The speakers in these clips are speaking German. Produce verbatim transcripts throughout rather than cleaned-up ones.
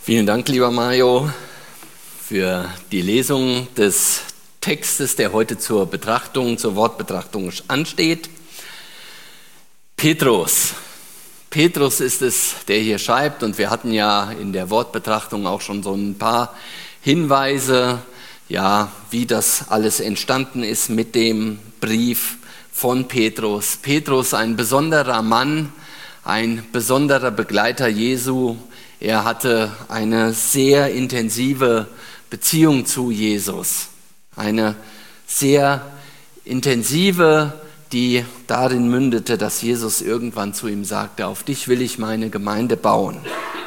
Vielen Dank, lieber Mario, für die Lesung des Textes, der heute zur Betrachtung, zur Wortbetrachtung ansteht. Petrus. Petrus ist es, der hier schreibt, und wir hatten ja in der Wortbetrachtung auch schon so ein paar Hinweise, ja, wie das alles entstanden ist mit dem Brief von Petrus. Petrus, ein besonderer Mann, ein besonderer Begleiter Jesu. Er hatte eine sehr intensive Beziehung zu Jesus, eine sehr intensive, die darin mündete, dass Jesus irgendwann zu ihm sagte: Auf dich will ich meine Gemeinde bauen.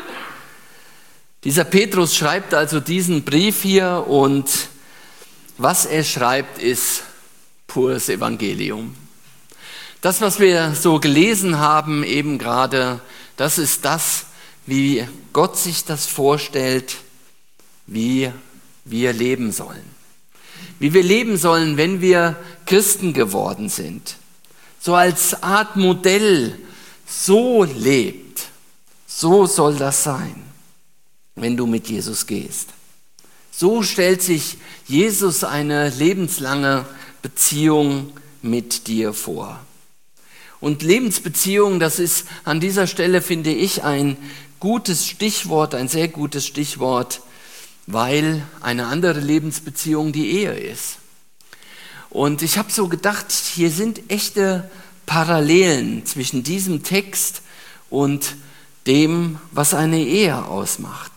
Dieser Petrus schreibt also diesen Brief hier, und was er schreibt, ist pures Evangelium. Das, was wir so gelesen haben eben gerade, das ist das, wie Gott sich das vorstellt, wie wir leben sollen. Wie wir leben sollen, wenn wir Christen geworden sind. So als Art Modell, so lebt, so soll das sein, wenn du mit Jesus gehst. So stellt sich Jesus eine lebenslange Beziehung mit dir vor. Und Lebensbeziehung, das ist an dieser Stelle, finde ich, ein gutes Stichwort, ein sehr gutes Stichwort, weil eine andere Lebensbeziehung die Ehe ist. Und ich habe so gedacht, hier sind echte Parallelen zwischen diesem Text und dem, was eine Ehe ausmacht.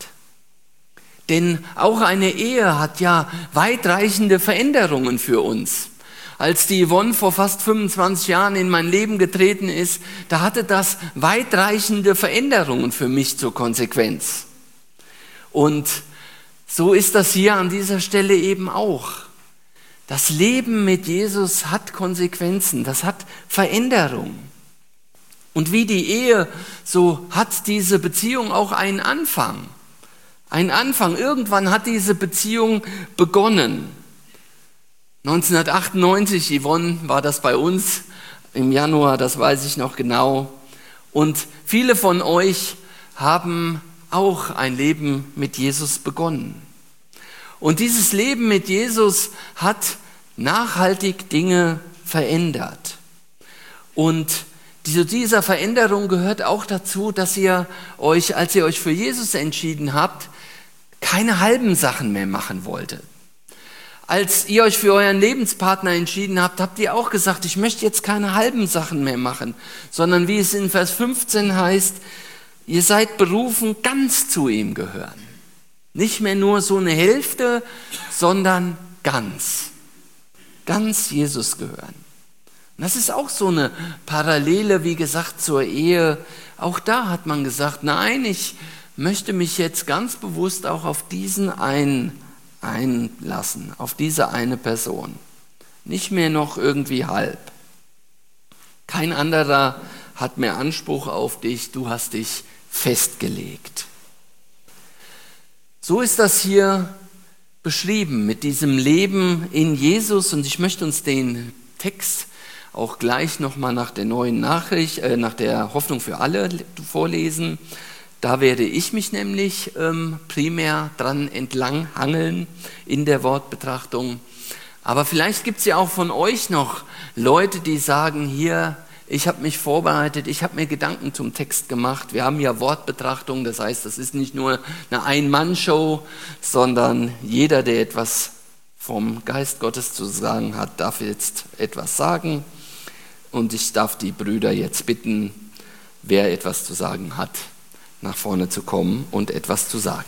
Denn auch eine Ehe hat ja weitreichende Veränderungen für uns. Als die Yvonne vor fast fünfundzwanzig Jahren in mein Leben getreten ist, da hatte das weitreichende Veränderungen für mich zur Konsequenz. Und so ist das hier an dieser Stelle eben auch. Das Leben mit Jesus hat Konsequenzen, das hat Veränderungen. Und wie die Ehe, so hat diese Beziehung auch einen Anfang. Einen Anfang, irgendwann hat diese Beziehung begonnen. neunzehnhundertachtundneunzig, Yvonne, war das bei uns im Januar, das weiß ich noch genau. Und viele von euch haben auch ein Leben mit Jesus begonnen. Und dieses Leben mit Jesus hat nachhaltig Dinge verändert. Und zu dieser Veränderung gehört auch dazu, dass ihr euch, als ihr euch für Jesus entschieden habt, keine halben Sachen mehr machen wolltet. Als ihr euch für euren Lebenspartner entschieden habt, habt ihr auch gesagt, ich möchte jetzt keine halben Sachen mehr machen, sondern wie es in Vers fünfzehn heißt, ihr seid berufen, ganz zu ihm gehören. Nicht mehr nur so eine Hälfte, sondern ganz. Ganz Jesus gehören. Und das ist auch so eine Parallele, wie gesagt, zur Ehe. Auch da hat man gesagt, nein, ich möchte mich jetzt ganz bewusst auch auf diesen einen einlassen, auf diese eine Person. Nicht mehr noch irgendwie halb. Kein anderer hat mehr Anspruch auf dich, du hast dich festgelegt. So ist das hier beschrieben mit diesem Leben in Jesus, und ich möchte uns den Text auch gleich nochmal nach der neuen Nachricht, äh, nach der Hoffnung für alle vorlesen. Da werde ich mich nämlich ähm, primär dran entlang hangeln in der Wortbetrachtung. Aber vielleicht gibt es ja auch von euch noch Leute, die sagen, hier, ich habe mich vorbereitet, ich habe mir Gedanken zum Text gemacht. Wir haben ja Wortbetrachtung, das heißt, das ist nicht nur eine Ein-Mann-Show, sondern jeder, der etwas vom Geist Gottes zu sagen hat, darf jetzt etwas sagen. Und ich darf die Brüder jetzt bitten, wer etwas zu sagen hat, nach vorne zu kommen und etwas zu sagen.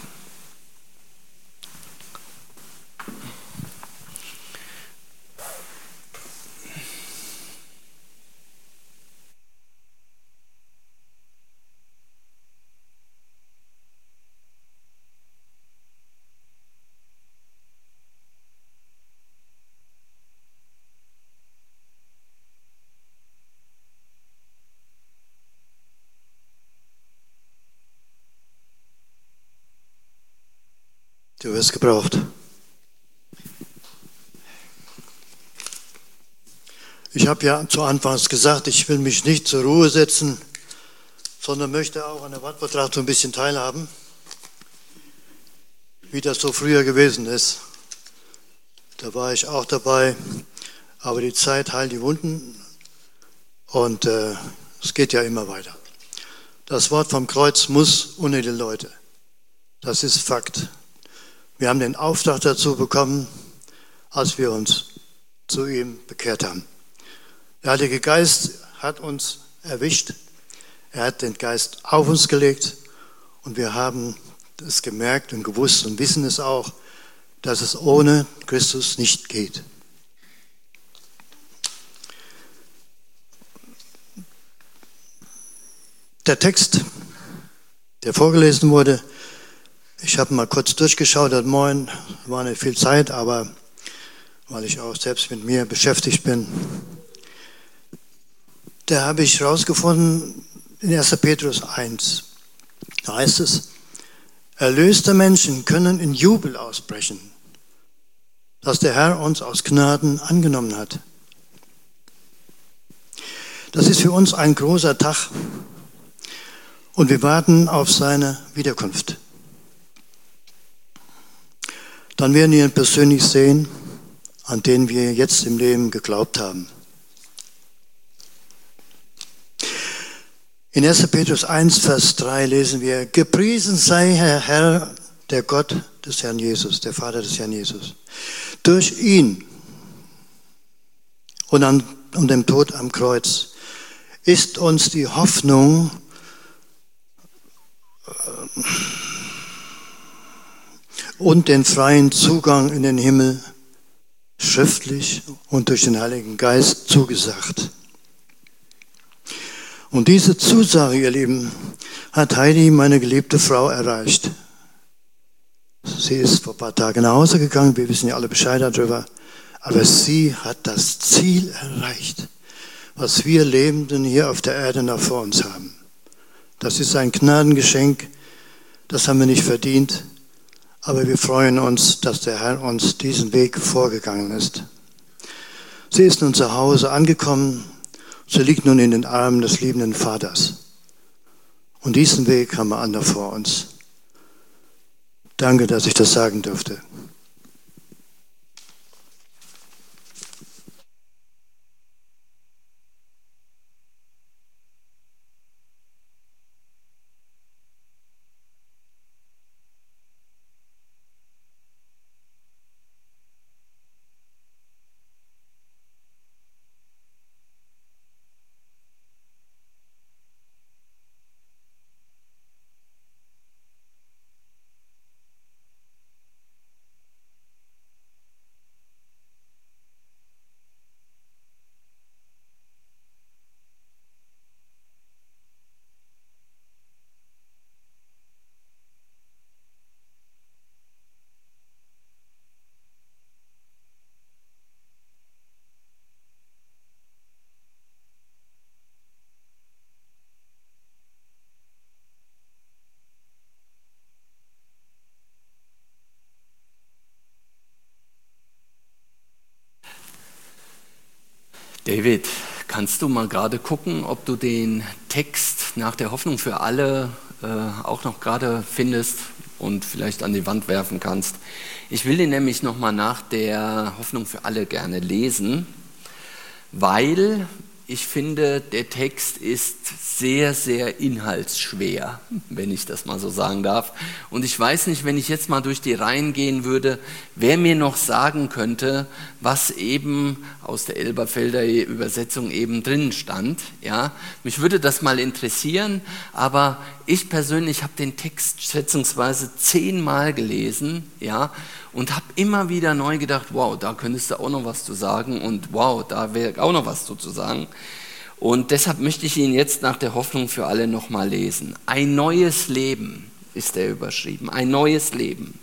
Du wirst gebraucht. Ich habe ja zu Anfangs gesagt, ich will mich nicht zur Ruhe setzen, sondern möchte auch an der Wortbetrachtung ein bisschen teilhaben. wie das so früher gewesen ist. Da war ich auch dabei, aber die Zeit heilt die Wunden und äh, es geht ja immer weiter. Das Wort vom Kreuz muss unter die Leute. Das ist Fakt. Wir haben den Auftrag dazu bekommen, als wir uns zu ihm bekehrt haben. Der Heilige Geist hat uns erwischt. Er hat den Geist auf uns gelegt und wir haben es gemerkt und gewusst und wissen es auch, dass es ohne Christus nicht geht. Der Text, der vorgelesen wurde, ich habe mal kurz durchgeschaut heute Morgen, war nicht viel Zeit, aber weil ich auch selbst mit mir beschäftigt bin, da habe ich herausgefunden, in erster Petrus eins, da heißt es, erlöste Menschen können in Jubel ausbrechen, dass der Herr uns aus Gnaden angenommen hat. Das ist für uns ein großer Tag und wir warten auf seine Wiederkunft. Dann werden wir ihn persönlich sehen, an den wir jetzt im Leben geglaubt haben. In erster Petrus eins, Vers drei lesen wir, gepriesen sei Herr, Herr, der Gott des Herrn Jesus, der Vater des Herrn Jesus. Durch ihn und an um dem Tod am Kreuz ist uns die Hoffnung und den freien Zugang in den Himmel schriftlich und durch den Heiligen Geist zugesagt. Und diese Zusage, ihr Lieben, hat Heidi, meine geliebte Frau, erreicht. Sie ist vor ein paar Tagen nach Hause gegangen, wir wissen ja alle Bescheid darüber, aber sie hat das Ziel erreicht, was wir Lebenden hier auf der Erde noch vor uns haben. Das ist ein Gnadengeschenk, das haben wir nicht verdient, aber wir freuen uns, dass der Herr uns diesen Weg vorgegangen ist. Sie ist nun zu Hause angekommen, sie liegt nun in den Armen des liebenden Vaters. Und diesen Weg haben wir andere vor uns. Danke, dass ich das sagen durfte. David, kannst du mal gerade gucken, ob du den Text nach der Hoffnung für alle äh, auch noch gerade findest und vielleicht an die Wand werfen kannst? Ich will den nämlich nochmal nach der Hoffnung für alle gerne lesen, weil ich finde, der Text ist sehr, sehr inhaltsschwer, wenn ich das mal so sagen darf. Und ich weiß nicht, wenn ich jetzt mal durch die Reihen gehen würde, wer mir noch sagen könnte, was eben aus der Elberfelder Übersetzung eben drin stand. Ja, mich würde das mal interessieren, aber ich persönlich habe den Text schätzungsweise zehnmal gelesen, ja, und habe immer wieder neu gedacht, wow, da könntest du auch noch was zu sagen und wow, da wäre auch noch was zu sagen. Und deshalb möchte ich ihn jetzt nach der Hoffnung für alle nochmal lesen. Ein neues Leben ist er überschrieben, ein neues Leben.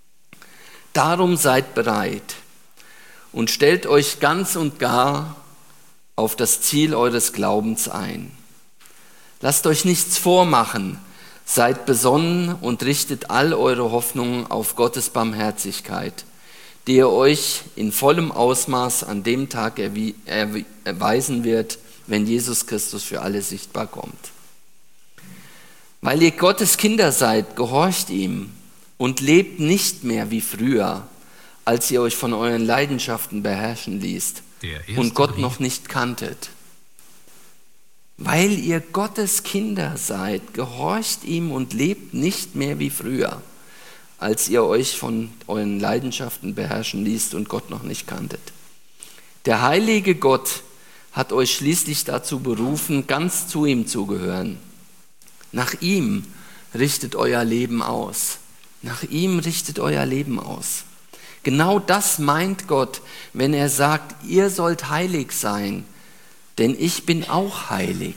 Darum seid bereit und stellt euch ganz und gar auf das Ziel eures Glaubens ein. Lasst euch nichts vormachen, seid besonnen und richtet all eure Hoffnungen auf Gottes Barmherzigkeit, die er euch in vollem Ausmaß an dem Tag erwie- erwie- erweisen wird, wenn Jesus Christus für alle sichtbar kommt. Weil ihr Gottes Kinder seid, gehorcht ihm und lebt nicht mehr wie früher, als ihr euch von euren Leidenschaften beherrschen ließt und Gott noch nicht kanntet. Weil ihr Gottes Kinder seid, gehorcht ihm und lebt nicht mehr wie früher, als ihr euch von euren Leidenschaften beherrschen ließt und Gott noch nicht kanntet. Der heilige Gott hat euch schließlich dazu berufen, ganz zu ihm zu gehören. Nach ihm richtet euer Leben aus. Nach ihm richtet euer Leben aus. Genau das meint Gott, wenn er sagt, ihr sollt heilig sein, denn ich bin auch heilig.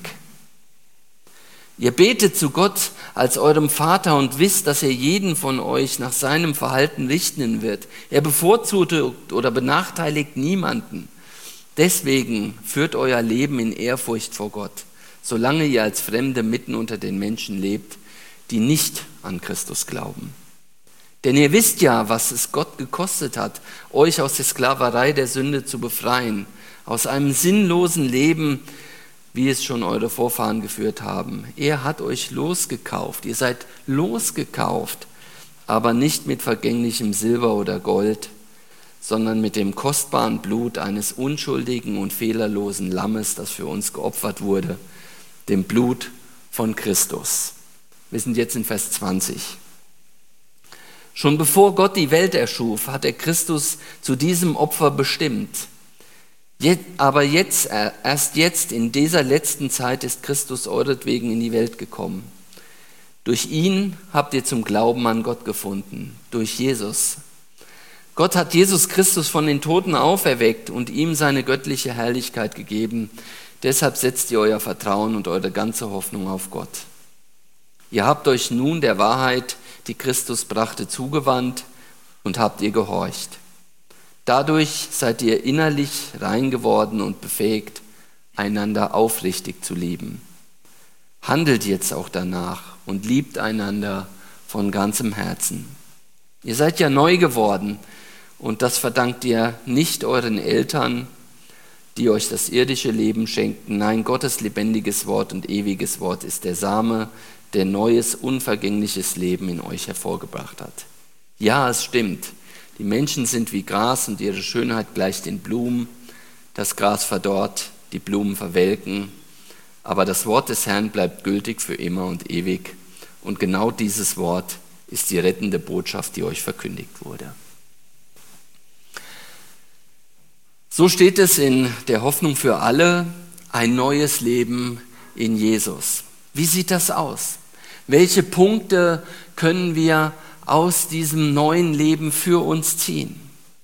Ihr betet zu Gott als eurem Vater und wisst, dass er jeden von euch nach seinem Verhalten richten wird. Er bevorzugt oder benachteiligt niemanden. Deswegen führt euer Leben in Ehrfurcht vor Gott, solange ihr als Fremde mitten unter den Menschen lebt, die nicht an Christus glauben. Denn ihr wisst ja, was es Gott gekostet hat, euch aus der Sklaverei der Sünde zu befreien, aus einem sinnlosen Leben, wie es schon eure Vorfahren geführt haben. Er hat euch losgekauft, ihr seid losgekauft, aber nicht mit vergänglichem Silber oder Gold, sondern mit dem kostbaren Blut eines unschuldigen und fehlerlosen Lammes, das für uns geopfert wurde, dem Blut von Christus. Wir sind jetzt in Vers zwanzig. Schon bevor Gott die Welt erschuf, hat er Christus zu diesem Opfer bestimmt. Aber jetzt, erst jetzt, in dieser letzten Zeit, ist Christus euretwegen in die Welt gekommen. Durch ihn habt ihr zum Glauben an Gott gefunden, durch Jesus. Gott hat Jesus Christus von den Toten auferweckt und ihm seine göttliche Herrlichkeit gegeben. Deshalb setzt ihr euer Vertrauen und eure ganze Hoffnung auf Gott. Ihr habt euch nun der Wahrheit, die Christus brachte, zugewandt und habt ihr gehorcht. Dadurch seid ihr innerlich rein geworden und befähigt, einander aufrichtig zu lieben. Handelt jetzt auch danach und liebt einander von ganzem Herzen. Ihr seid ja neu geworden und das verdankt ihr nicht euren Eltern, die euch das irdische Leben schenkten. Nein, Gottes lebendiges Wort und ewiges Wort ist der Same, der neues, unvergängliches Leben in euch hervorgebracht hat. Ja, es stimmt. Die Menschen sind wie Gras und ihre Schönheit gleicht den Blumen. Das Gras verdorrt, die Blumen verwelken, aber das Wort des Herrn bleibt gültig für immer und ewig. Und genau dieses Wort ist die rettende Botschaft, die euch verkündigt wurde. So steht es in der Hoffnung für alle, ein neues Leben in Jesus. Wie sieht das aus? Welche Punkte können wir aus diesem neuen Leben für uns ziehen?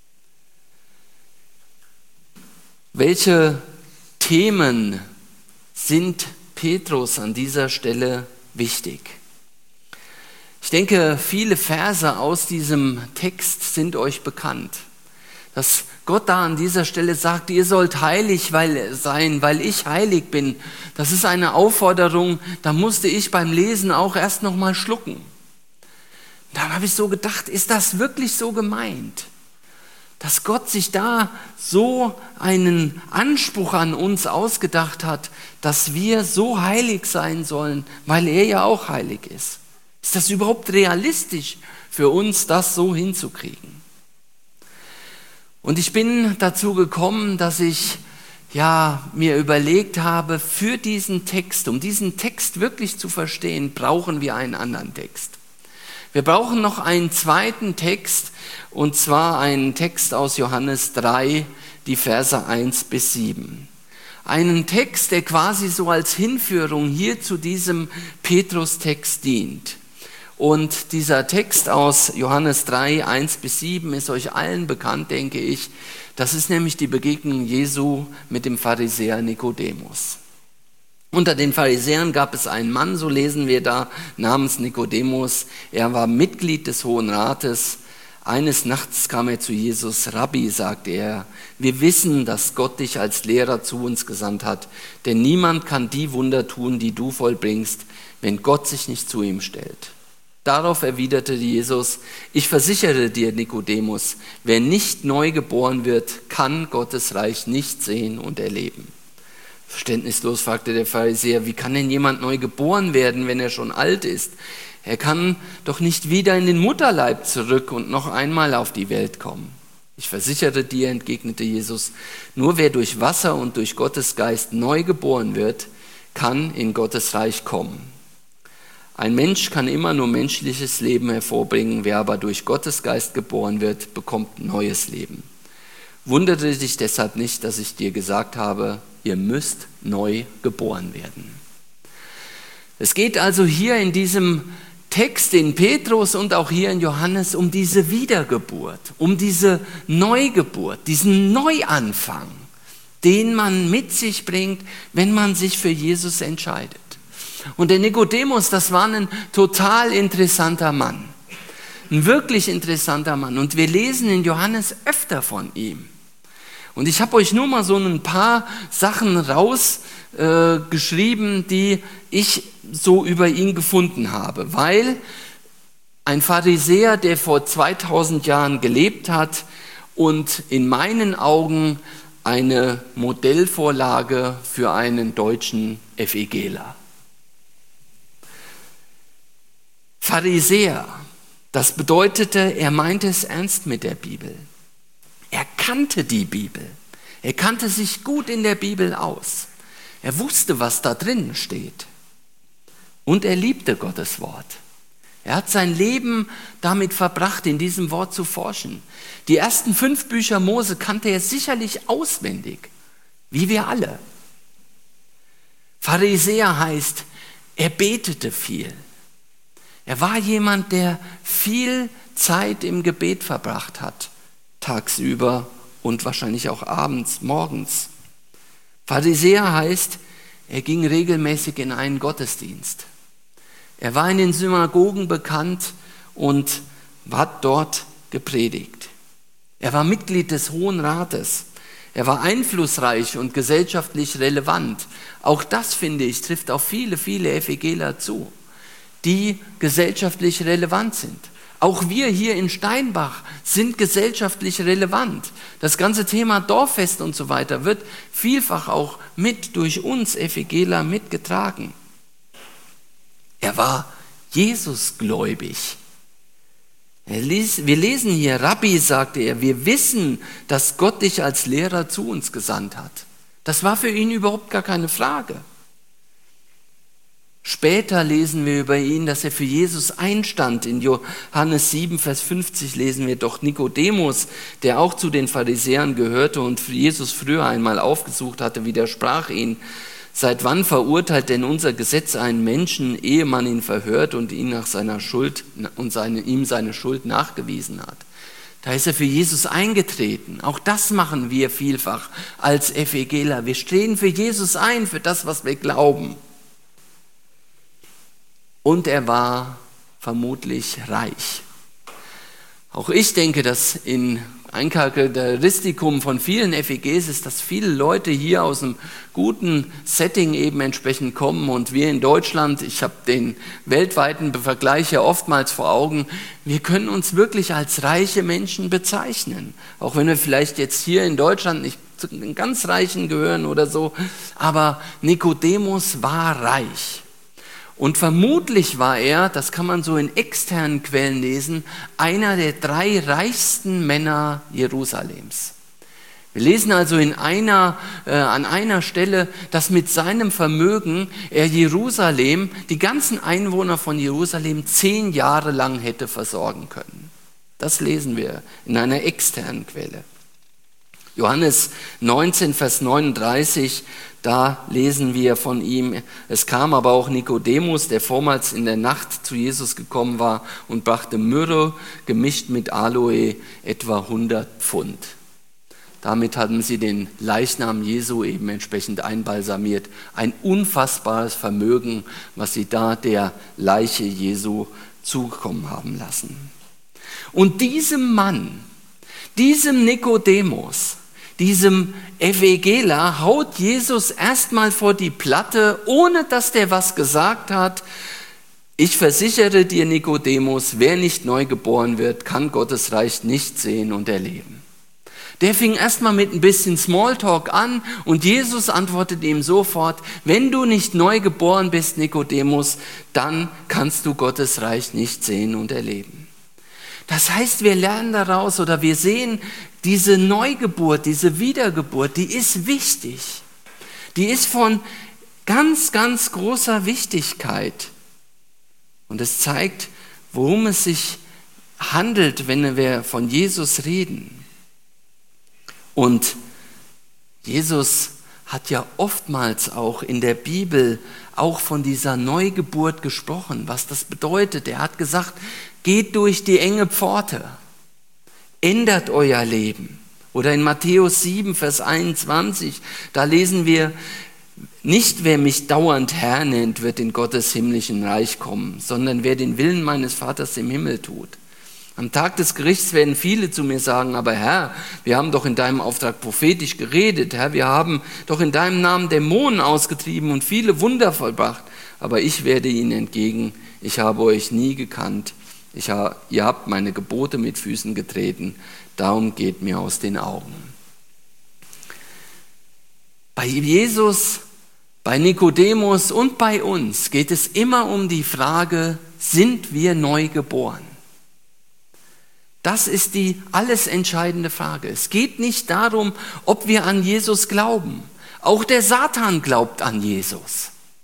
Welche Themen sind Petrus an dieser Stelle wichtig? Ich denke, viele Verse aus diesem Text sind euch bekannt. Dass Gott da an dieser Stelle sagt, ihr sollt heilig sein, weil ich heilig bin. Das ist eine Aufforderung, da musste ich beim Lesen auch erst noch mal schlucken. Dann habe ich so gedacht, ist das wirklich so gemeint? Dass Gott sich da so einen Anspruch an uns ausgedacht hat, dass wir so heilig sein sollen, weil er ja auch heilig ist. Ist das überhaupt realistisch für uns, das so hinzukriegen? Und ich bin dazu gekommen, dass ich ja, mir überlegt habe, für diesen Text, um diesen Text wirklich zu verstehen, brauchen wir einen anderen Text. Wir brauchen noch einen zweiten Text, und zwar einen Text aus Johannes drei, die Verse eins bis sieben. Einen Text, der quasi so als Hinführung hier zu diesem Petrus-Text dient. Und dieser Text aus Johannes drei, eins bis sieben ist euch allen bekannt, denke ich. Das ist nämlich die Begegnung Jesu mit dem Pharisäer Nikodemus. Unter den Pharisäern gab es einen Mann, so lesen wir da, namens Nikodemus. Er war Mitglied des Hohen Rates. Eines Nachts kam er zu Jesus. Rabbi, sagte er, wir wissen, dass Gott dich als Lehrer zu uns gesandt hat, denn niemand kann die Wunder tun, die du vollbringst, wenn Gott sich nicht zu ihm stellt. Darauf erwiderte Jesus, ich versichere dir, Nikodemus, wer nicht neu geboren wird, kann Gottes Reich nicht sehen und erleben. Verständnislos fragte der Pharisäer, wie kann denn jemand neu geboren werden, wenn er schon alt ist? Er kann doch nicht wieder in den Mutterleib zurück und noch einmal auf die Welt kommen. Ich versichere dir, entgegnete Jesus, nur wer durch Wasser und durch Gottes Geist neu geboren wird, kann in Gottes Reich kommen. Ein Mensch kann immer nur menschliches Leben hervorbringen, wer aber durch Gottes Geist geboren wird, bekommt neues Leben. Wundere dich deshalb nicht, dass ich dir gesagt habe, ihr müsst neu geboren werden. Es geht also hier in diesem Text in Petrus und auch hier in Johannes um diese Wiedergeburt, um diese Neugeburt, diesen Neuanfang, den man mit sich bringt, wenn man sich für Jesus entscheidet. Und der Nikodemus, das war ein total interessanter Mann, ein wirklich interessanter Mann. Und wir lesen in Johannes öfter von ihm. Und ich habe euch nur mal so ein paar Sachen rausgeschrieben, äh, die ich so über ihn gefunden habe, weil ein Pharisäer, der vor zweitausend Jahren gelebt hat und in meinen Augen eine Modellvorlage für einen deutschen Evangeler. Pharisäer, das bedeutete, er meinte es ernst mit der Bibel. Er kannte die Bibel. Er kannte sich gut in der Bibel aus. Er wusste, was da drin steht. Und er liebte Gottes Wort. Er hat sein Leben damit verbracht, in diesem Wort zu forschen. Die ersten fünf Bücher Mose kannte er sicherlich auswendig, wie wir alle. Pharisäer heißt, er betete viel. Er war jemand, der viel Zeit im Gebet verbracht hat, tagsüber und wahrscheinlich auch abends, morgens. Pharisäer heißt, er ging regelmäßig in einen Gottesdienst. Er war in den Synagogen bekannt und hat dort gepredigt. Er war Mitglied des Hohen Rates. Er war einflussreich und gesellschaftlich relevant. Auch das, finde ich, trifft auf viele, viele Evangeler zu, die gesellschaftlich relevant sind. Auch wir hier in Steinbach sind gesellschaftlich relevant. Das ganze Thema Dorffest und so weiter wird vielfach auch mit durch uns Evangeler mitgetragen. Er war Jesusgläubig. Er ließ, wir lesen hier, Rabbi, sagte er, wir wissen, dass Gott dich als Lehrer zu uns gesandt hat. Das war für ihn überhaupt gar keine Frage. Später lesen wir über ihn, dass er für Jesus einstand. In Johannes sieben, Vers fünfzig lesen wir, doch Nikodemus, der auch zu den Pharisäern gehörte und Jesus früher einmal aufgesucht hatte, widersprach ihn. Seit wann verurteilt denn unser Gesetz einen Menschen, ehe man ihn verhört und ihn nach seiner Schuld und seine, ihm seine Schuld nachgewiesen hat? Da ist er für Jesus eingetreten. Auch das machen wir vielfach als Evangeler. Wir stehen für Jesus ein, für das, was wir glauben. Und er war vermutlich reich. Auch ich denke, dass in ein Charakteristikum von vielen F E Gs ist, dass viele Leute hier aus einem guten Setting eben entsprechend kommen und wir in Deutschland, ich habe den weltweiten Vergleich ja oftmals vor Augen, wir können uns wirklich als reiche Menschen bezeichnen. Auch wenn wir vielleicht jetzt hier in Deutschland nicht zu den ganz Reichen gehören oder so, aber Nikodemus war reich. Und vermutlich war er, das kann man so in externen Quellen lesen, einer der drei reichsten Männer Jerusalems. Wir lesen also in einer, äh, an einer Stelle, dass mit seinem Vermögen er Jerusalem, die ganzen Einwohner von Jerusalem, zehn Jahre lang hätte versorgen können. Das lesen wir in einer externen Quelle. Johannes neunzehn, Vers neununddreißig, da lesen wir von ihm, es kam aber auch Nikodemus, der vormals in der Nacht zu Jesus gekommen war und brachte Myrrhe gemischt mit Aloe, etwa hundert Pfund. Damit hatten sie den Leichnam Jesu eben entsprechend einbalsamiert. Ein unfassbares Vermögen, was sie da der Leiche Jesu zukommen haben lassen. Und diesem Mann, diesem Nikodemus, diesem Evangeler haut Jesus erstmal vor die Platte, ohne dass der was gesagt hat. Ich versichere dir, Nikodemus, wer nicht neu geboren wird, kann Gottes Reich nicht sehen und erleben. Der fing erstmal mit ein bisschen Smalltalk an und Jesus antwortet ihm sofort, wenn du nicht neu geboren bist, Nikodemus, dann kannst du Gottes Reich nicht sehen und erleben. Das heißt, wir lernen daraus oder wir sehen, diese Neugeburt, diese Wiedergeburt, die ist wichtig. Die ist von ganz, ganz großer Wichtigkeit. Und es zeigt, worum es sich handelt, wenn wir von Jesus reden. Und Jesus hat ja oftmals auch in der Bibel auch von dieser Neugeburt gesprochen, was das bedeutet. Er hat gesagt, geht durch die enge Pforte, ändert euer Leben. Oder in Matthäus sieben, Vers einundzwanzig, da lesen wir, nicht wer mich dauernd Herr nennt, wird in Gottes himmlischen Reich kommen, sondern wer den Willen meines Vaters im Himmel tut. Am Tag des Gerichts werden viele zu mir sagen, aber Herr, wir haben doch in deinem Auftrag prophetisch geredet, Herr, wir haben doch in deinem Namen Dämonen ausgetrieben und viele Wunder vollbracht. Aber ich werde ihnen entgegen, ich habe euch nie gekannt, ich ha, ihr habt meine Gebote mit Füßen getreten, darum geht mir aus den Augen. Bei Jesus, bei Nikodemus und bei uns geht es immer um die Frage, sind wir neu geboren? Das ist die alles entscheidende Frage. Es geht nicht darum, ob wir an Jesus glauben. Auch der Satan glaubt an Jesus.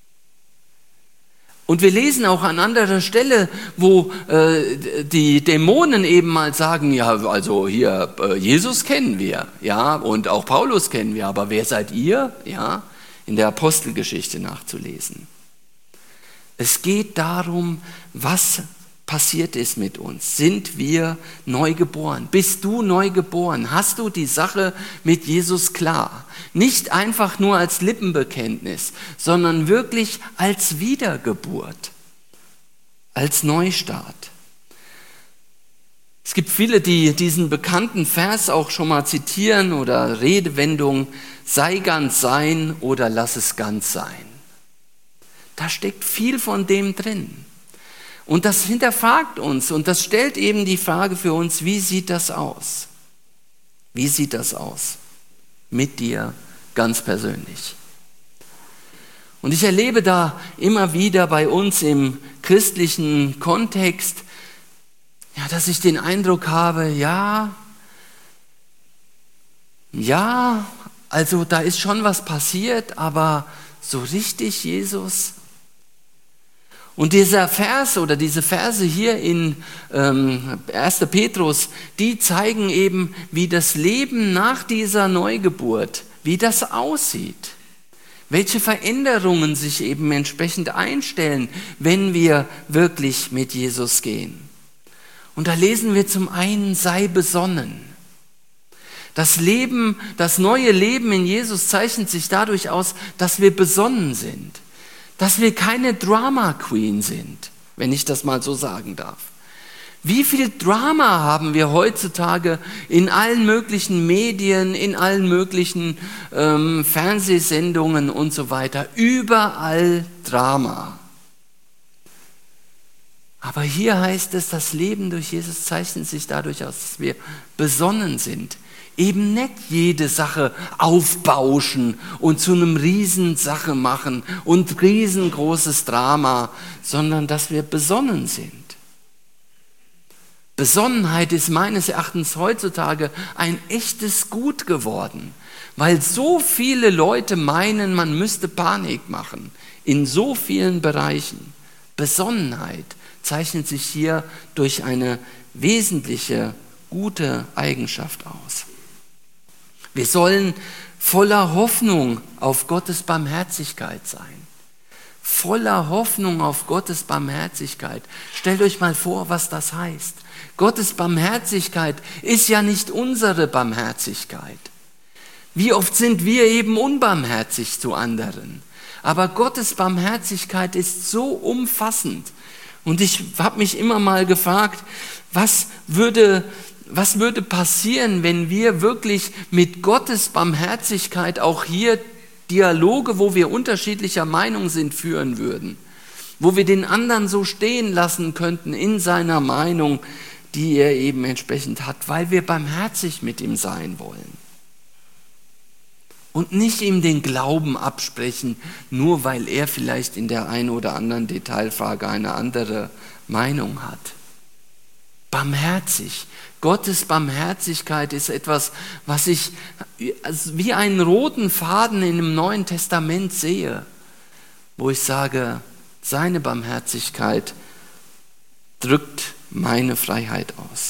Und wir lesen auch an anderer Stelle, wo äh, die Dämonen eben mal sagen, ja, also hier, äh, Jesus kennen wir, ja, und auch Paulus kennen wir, aber wer seid ihr? Ja, in der Apostelgeschichte nachzulesen. Es geht darum, was passiert ist mit uns. Sind wir neu geboren? Bist du neu geboren? Hast du die Sache mit Jesus klar? Nicht einfach nur als Lippenbekenntnis, sondern wirklich als Wiedergeburt, als Neustart. Es gibt viele, die diesen bekannten Vers auch schon mal zitieren oder Redewendung, sei ganz sein oder lass es ganz sein. Da steckt viel von dem drin. Und das hinterfragt uns und das stellt eben die Frage für uns, wie sieht das aus? Wie sieht das aus? Mit dir ganz persönlich. Und ich erlebe da immer wieder bei uns im christlichen Kontext, ja, dass ich den Eindruck habe, ja, ja, also da ist schon was passiert, aber so richtig Jesus. Und dieser Vers oder diese Verse hier in ähm, erster Petrus, die zeigen eben, wie das Leben nach dieser Neugeburt, wie das aussieht. Welche Veränderungen sich eben entsprechend einstellen, wenn wir wirklich mit Jesus gehen. Und da lesen wir zum einen, sei besonnen. Das Leben, das neue Leben in Jesus zeichnet sich dadurch aus, dass wir besonnen sind. Dass wir keine Drama Queen sind, wenn ich das mal so sagen darf. Wie viel Drama haben wir heutzutage in allen möglichen Medien, in allen möglichen ähm, Fernsehsendungen und so weiter. Überall Drama. Aber hier heißt es, das Leben durch Jesus zeichnet sich dadurch aus, dass wir besonnen sind. Eben nicht jede Sache aufbauschen und zu einem Riesensache machen und riesengroßes Drama, sondern dass wir besonnen sind. Besonnenheit ist meines Erachtens heutzutage ein echtes Gut geworden, weil so viele Leute meinen, man müsste Panik machen in so vielen Bereichen. Besonnenheit zeichnet sich hier durch eine wesentliche, gute Eigenschaft aus. Wir sollen voller Hoffnung auf Gottes Barmherzigkeit sein. Voller Hoffnung auf Gottes Barmherzigkeit. Stellt euch mal vor, was das heißt. Gottes Barmherzigkeit ist ja nicht unsere Barmherzigkeit. Wie oft sind wir eben unbarmherzig zu anderen? Aber Gottes Barmherzigkeit ist so umfassend. Und ich habe mich immer mal gefragt, was würde Was würde passieren, wenn wir wirklich mit Gottes Barmherzigkeit auch hier Dialoge, wo wir unterschiedlicher Meinung sind, führen würden? Wo wir den anderen so stehen lassen könnten in seiner Meinung, die er eben entsprechend hat, weil wir barmherzig mit ihm sein wollen. Und nicht ihm den Glauben absprechen, nur weil er vielleicht in der einen oder anderen Detailfrage eine andere Meinung hat. Barmherzig. Gottes Barmherzigkeit ist etwas, was ich wie einen roten Faden in dem Neuen Testament sehe, wo ich sage, seine Barmherzigkeit drückt meine Freiheit aus.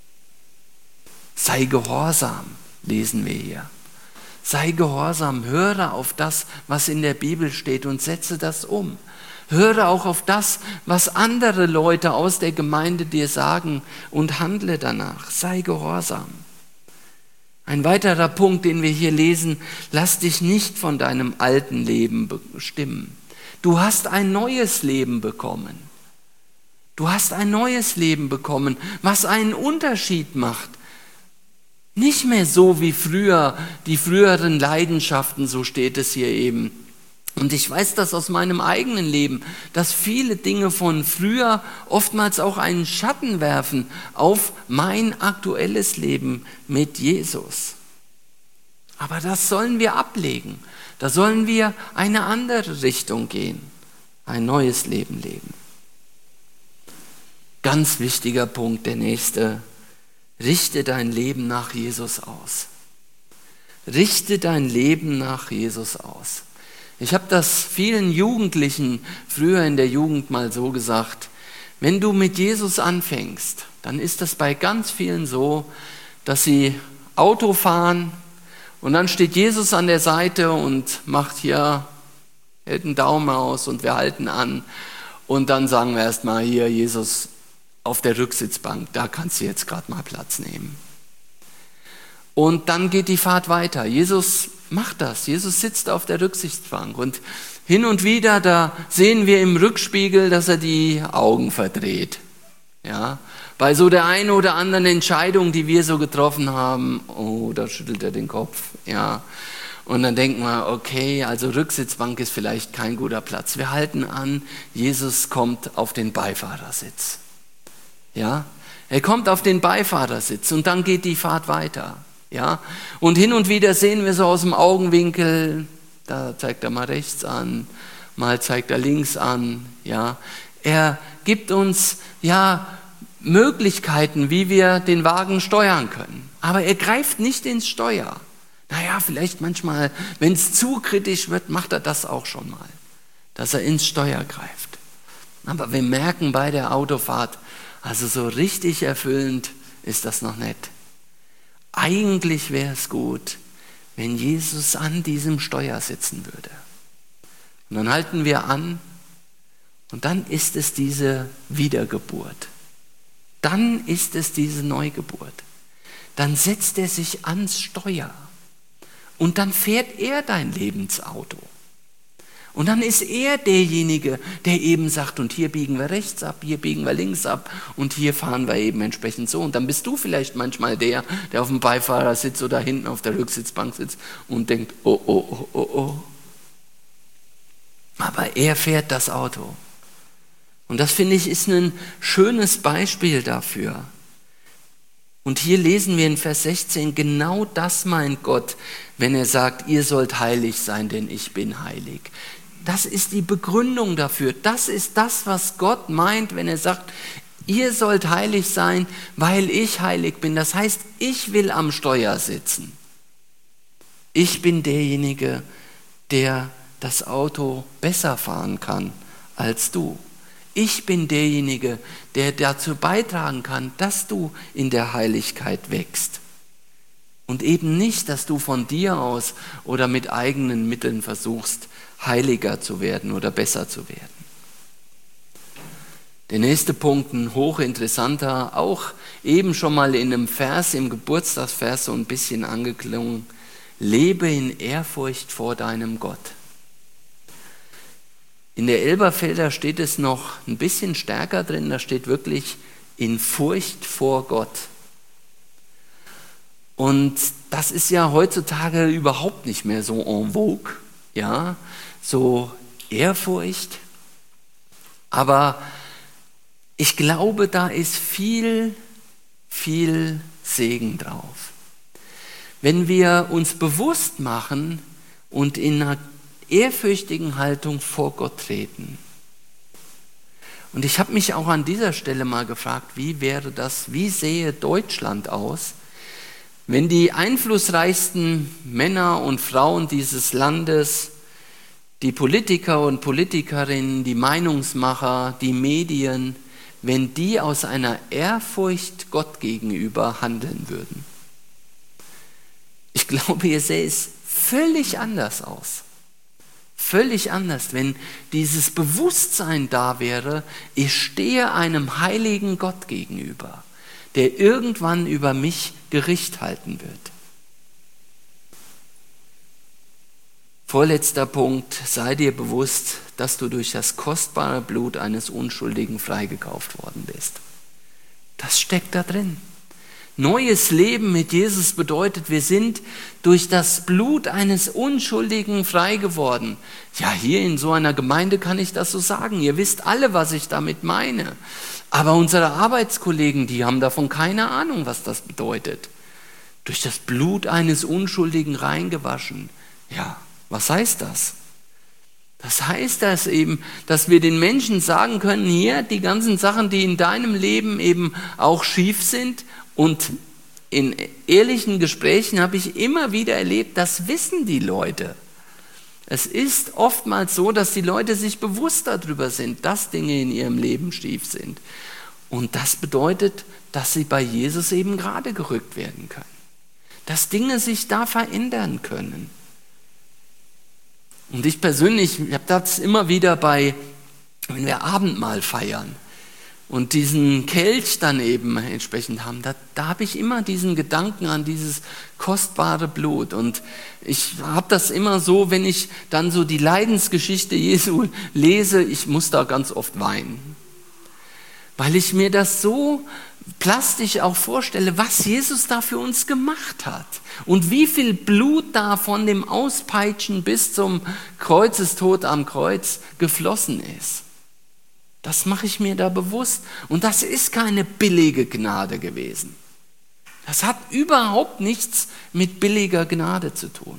Sei gehorsam, lesen wir hier. Sei gehorsam, höre auf das, was in der Bibel steht und setze das um. Höre auch auf das, was andere Leute aus der Gemeinde dir sagen und handle danach. Sei gehorsam. Ein weiterer Punkt, den wir hier lesen, lass dich nicht von deinem alten Leben bestimmen. Du hast ein neues Leben bekommen. Du hast ein neues Leben bekommen, was einen Unterschied macht. Nicht mehr so wie früher, die früheren Leidenschaften, so steht es hier eben. Und ich weiß das aus meinem eigenen Leben, dass viele Dinge von früher oftmals auch einen Schatten werfen auf mein aktuelles Leben mit Jesus. Aber das sollen wir ablegen. Da sollen wir eine andere Richtung gehen, ein neues Leben leben. Ganz wichtiger Punkt, der nächste. Richte dein Leben nach Jesus aus. Richte dein Leben nach Jesus aus. Ich habe das vielen Jugendlichen früher in der Jugend mal so gesagt, wenn du mit Jesus anfängst, dann ist das bei ganz vielen so, dass sie Auto fahren und dann steht Jesus an der Seite und macht hier, hält einen Daumen aus und wir halten an und dann sagen wir erstmal hier, Jesus, auf der Rücksitzbank, da kannst du jetzt gerade mal Platz nehmen. Und dann geht die Fahrt weiter. Jesus macht das. Jesus sitzt auf der Rücksitzbank und hin und wieder, da sehen wir im Rückspiegel, dass er die Augen verdreht. Ja, bei so der einen oder anderen Entscheidung, die wir so getroffen haben, oh, da schüttelt er den Kopf. Ja, und dann denken wir, okay, also Rücksitzbank ist vielleicht kein guter Platz. Wir halten an, Jesus kommt auf den Beifahrersitz. Ja, er kommt auf den Beifahrersitz und dann geht die Fahrt weiter. Ja, und hin und wieder sehen wir so aus dem Augenwinkel, da zeigt er mal rechts an, mal zeigt er links an. Ja, er gibt uns ja Möglichkeiten, wie wir den Wagen steuern können. Aber er greift nicht ins Steuer. Naja, vielleicht manchmal, wenn es zu kritisch wird, macht er das auch schon mal, dass er ins Steuer greift. Aber wir merken bei der Autofahrt, also so richtig erfüllend ist das noch nicht. Eigentlich wäre es gut, wenn Jesus an diesem Steuer sitzen würde. Und dann halten wir an und dann ist es diese Wiedergeburt. Dann ist es diese Neugeburt. Dann setzt er sich ans Steuer und dann fährt er dein Lebensauto. Und dann ist er derjenige, der eben sagt, und hier biegen wir rechts ab, hier biegen wir links ab und hier fahren wir eben entsprechend so. Und dann bist du vielleicht manchmal der, der auf dem Beifahrer sitzt oder hinten auf der Rücksitzbank sitzt und denkt, oh, oh, oh, oh, oh. Aber er fährt das Auto. Und das, finde ich, ist ein schönes Beispiel dafür. Und hier lesen wir in Vers sechzehn, genau das meint Gott, wenn er sagt, ihr sollt heilig sein, denn ich bin heilig. Das ist die Begründung dafür. Das ist das, was Gott meint, wenn er sagt, ihr sollt heilig sein, weil ich heilig bin. Das heißt, ich will am Steuer sitzen. Ich bin derjenige, der das Auto besser fahren kann als du. Ich bin derjenige, der dazu beitragen kann, dass du in der Heiligkeit wächst. Und eben nicht, dass du von dir aus oder mit eigenen Mitteln versuchst, heiliger zu werden oder besser zu werden. Der nächste Punkt, ein hochinteressanter, auch eben schon mal in einem Vers, im Geburtstagsvers so ein bisschen angeklungen, lebe in Ehrfurcht vor deinem Gott. In der Elberfelder steht es noch ein bisschen stärker drin, da steht wirklich in Furcht vor Gott. Und das ist ja heutzutage überhaupt nicht mehr so en vogue, ja, so Ehrfurcht. Aber ich glaube, da ist viel viel Segen drauf. Wenn wir uns bewusst machen und in einer ehrfürchtigen Haltung vor Gott treten. Und ich habe mich auch an dieser Stelle mal gefragt, wie wäre das, wie sähe Deutschland aus, wenn die einflussreichsten Männer und Frauen dieses Landes, die Politiker und Politikerinnen, die Meinungsmacher, die Medien, wenn die aus einer Ehrfurcht Gott gegenüber handeln würden. Ich glaube, hier sähe es völlig anders aus. Völlig anders, wenn dieses Bewusstsein da wäre, ich stehe einem heiligen Gott gegenüber, der irgendwann über mich Gericht halten wird. Vorletzter Punkt, sei dir bewusst, dass du durch das kostbare Blut eines Unschuldigen freigekauft worden bist. Das steckt da drin. Neues Leben mit Jesus bedeutet, wir sind durch das Blut eines Unschuldigen frei geworden. Ja, hier in so einer Gemeinde kann ich das so sagen. Ihr wisst alle, was ich damit meine. Aber unsere Arbeitskollegen, die haben davon keine Ahnung, was das bedeutet. Durch das Blut eines Unschuldigen reingewaschen. Ja, was heißt das? Das heißt das eben, dass wir den Menschen sagen können, hier, die ganzen Sachen, die in deinem Leben eben auch schief sind, und in ehrlichen Gesprächen habe ich immer wieder erlebt, das wissen die Leute. Es ist oftmals so, dass die Leute sich bewusst darüber sind, dass Dinge in ihrem Leben schief sind. Und das bedeutet, dass sie bei Jesus eben gerade gerückt werden können. Dass Dinge sich da verändern können. Und ich persönlich, ich habe das immer wieder bei, wenn wir Abendmahl feiern, und diesen Kelch dann eben entsprechend haben, da, da habe ich immer diesen Gedanken an dieses kostbare Blut. Und ich habe das immer so, wenn ich dann so die Leidensgeschichte Jesu lese, ich muss da ganz oft weinen. Weil ich mir das so plastisch auch vorstelle, was Jesus da für uns gemacht hat. Und wie viel Blut da von dem Auspeitschen bis zum Kreuzestod am Kreuz geflossen ist. Das mache ich mir da bewusst. Und das ist keine billige Gnade gewesen. Das hat überhaupt nichts mit billiger Gnade zu tun.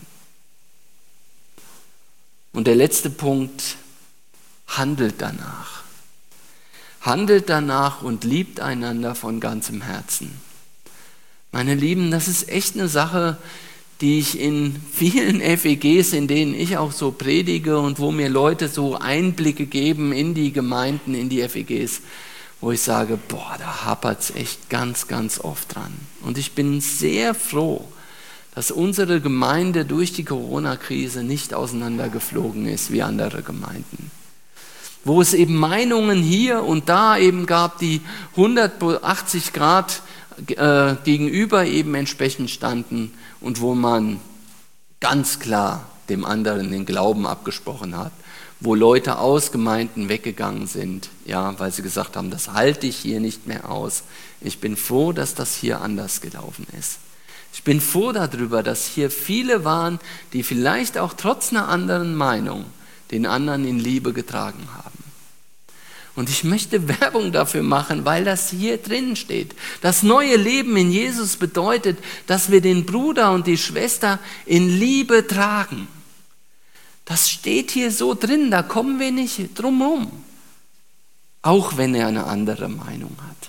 Und der letzte Punkt, handelt danach. Handelt danach und liebt einander von ganzem Herzen. Meine Lieben, das ist echt eine Sache, die ich in vielen F E Gs, in denen ich auch so predige und wo mir Leute so Einblicke geben in die Gemeinden, in die F E Gs, wo ich sage, boah, da hapert es echt ganz, ganz oft dran. Und ich bin sehr froh, dass unsere Gemeinde durch die Corona-Krise nicht auseinandergeflogen ist wie andere Gemeinden. Wo es eben Meinungen hier und da eben gab, die hundertachtzig Grad äh, gegenüber eben entsprechend standen und wo man ganz klar dem anderen den Glauben abgesprochen hat, wo Leute aus Gemeinden weggegangen sind, ja, weil sie gesagt haben, das halte ich hier nicht mehr aus. Ich bin froh, dass das hier anders gelaufen ist. Ich bin froh darüber, dass hier viele waren, die vielleicht auch trotz einer anderen Meinung den anderen in Liebe getragen haben. Und ich möchte Werbung dafür machen, weil das hier drin steht. Das neue Leben in Jesus bedeutet, dass wir den Bruder und die Schwester in Liebe tragen. Das steht hier so drin, da kommen wir nicht drum herum. Auch wenn er eine andere Meinung hat.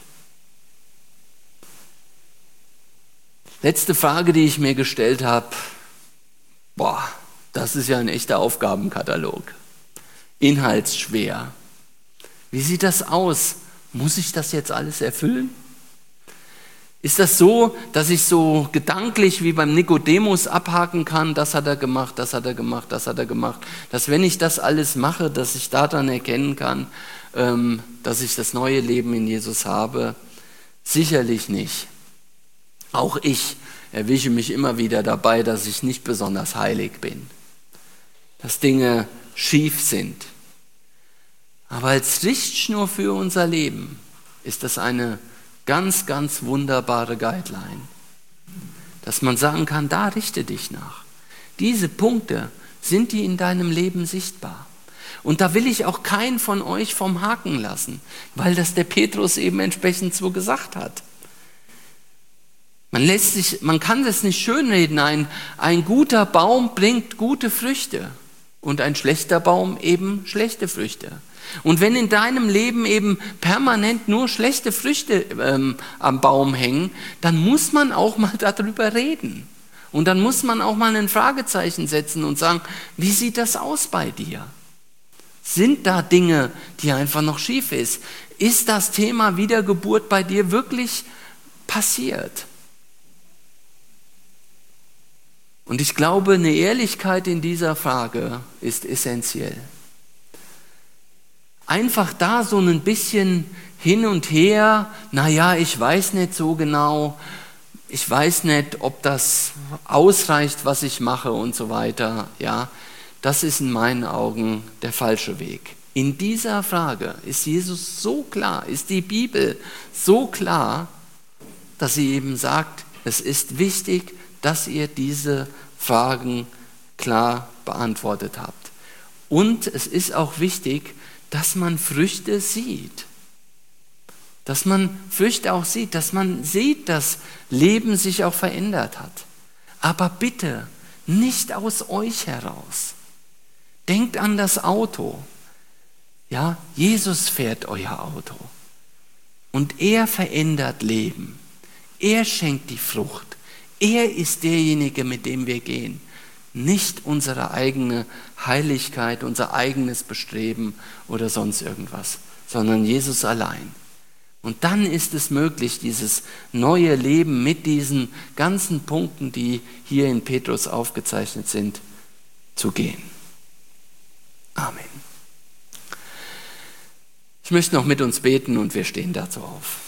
Letzte Frage, die ich mir gestellt habe. Boah, das ist ja ein echter Aufgabenkatalog. Inhaltsschwer. Wie sieht das aus? Muss ich das jetzt alles erfüllen? Ist das so, dass ich so gedanklich wie beim Nikodemus abhaken kann, das hat er gemacht, das hat er gemacht, das hat er gemacht, dass wenn ich das alles mache, dass ich daran erkennen kann, ähm, dass ich das neue Leben in Jesus habe? Sicherlich nicht. Auch ich erwische mich immer wieder dabei, dass ich nicht besonders heilig bin, dass Dinge schief sind. Aber als Richtschnur für unser Leben ist das eine ganz, ganz wunderbare Guideline, dass man sagen kann, da richte dich nach. Diese Punkte, sind die in deinem Leben sichtbar? Und da will ich auch keinen von euch vom Haken lassen, weil das der Petrus eben entsprechend so gesagt hat. Man lässt sich, man kann das nicht schönreden. Ein, ein guter Baum bringt gute Früchte und ein schlechter Baum eben schlechte Früchte. Und wenn in deinem Leben eben permanent nur schlechte Früchte ähm, am Baum hängen, dann muss man auch mal darüber reden. Und dann muss man auch mal ein Fragezeichen setzen und sagen, wie sieht das aus bei dir? Sind da Dinge, die einfach noch schief ist? Ist das Thema Wiedergeburt bei dir wirklich passiert? Und ich glaube, eine Ehrlichkeit in dieser Frage ist essentiell. Einfach da so ein bisschen hin und her, naja, ich weiß nicht so genau, ich weiß nicht, ob das ausreicht, was ich mache und so weiter, ja, das ist in meinen Augen der falsche Weg. In dieser Frage ist Jesus so klar, ist die Bibel so klar, dass sie eben sagt, es ist wichtig, dass ihr diese Fragen klar beantwortet habt. Und es ist auch wichtig, dass man Früchte sieht. Dass man Früchte auch sieht, dass man sieht, dass Leben sich auch verändert hat. Aber bitte nicht aus euch heraus. Denkt an das Auto. Ja, Jesus fährt euer Auto. Und er verändert Leben. Er schenkt die Frucht. Er ist derjenige, mit dem wir gehen. Nicht unsere eigene Heiligkeit, unser eigenes Bestreben oder sonst irgendwas, sondern Jesus allein. Und dann ist es möglich, dieses neue Leben mit diesen ganzen Punkten, die hier in Petrus aufgezeichnet sind, zu gehen. Amen. Ich möchte noch mit uns beten und wir stehen dazu auf.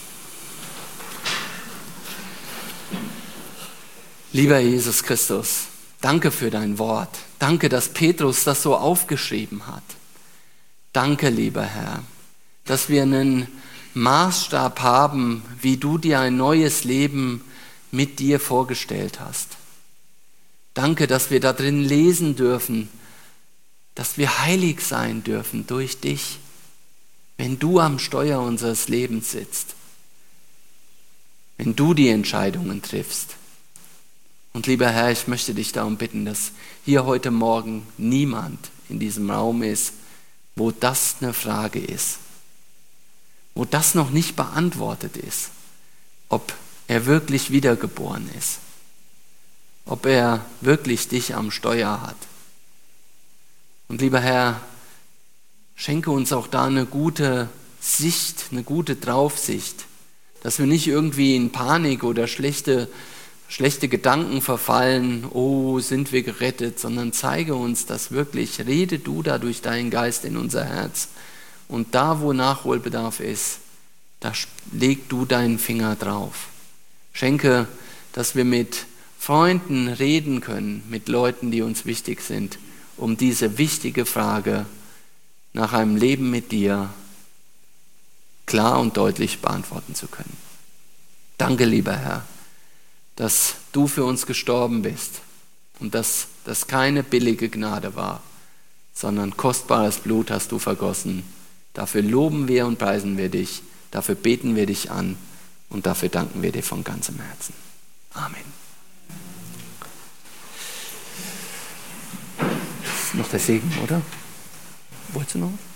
Lieber Jesus Christus, danke für dein Wort. Danke, dass Petrus das so aufgeschrieben hat. Danke, lieber Herr, dass wir einen Maßstab haben, wie du dir ein neues Leben mit dir vorgestellt hast. Danke, dass wir da drin lesen dürfen, dass wir heilig sein dürfen durch dich, wenn du am Steuer unseres Lebens sitzt, wenn du die Entscheidungen triffst. Und lieber Herr, ich möchte dich darum bitten, dass hier heute Morgen niemand in diesem Raum ist, wo das eine Frage ist, wo das noch nicht beantwortet ist, ob er wirklich wiedergeboren ist, ob er wirklich dich am Steuer hat. Und lieber Herr, schenke uns auch da eine gute Sicht, eine gute Draufsicht, dass wir nicht irgendwie in Panik oder schlechte schlechte Gedanken verfallen, oh, sind wir gerettet, sondern zeige uns das wirklich, rede du da durch deinen Geist in unser Herz. Und da, wo Nachholbedarf ist, da leg du deinen Finger drauf. Schenke, dass wir mit Freunden reden können, mit Leuten, die uns wichtig sind, um diese wichtige Frage nach einem Leben mit dir klar und deutlich beantworten zu können. Danke, lieber Herr, dass du für uns gestorben bist und dass das keine billige Gnade war, sondern kostbares Blut hast du vergossen. Dafür loben wir und preisen wir dich, dafür beten wir dich an und dafür danken wir dir von ganzem Herzen. Amen. Das ist noch der Segen, oder? Wolltest du noch?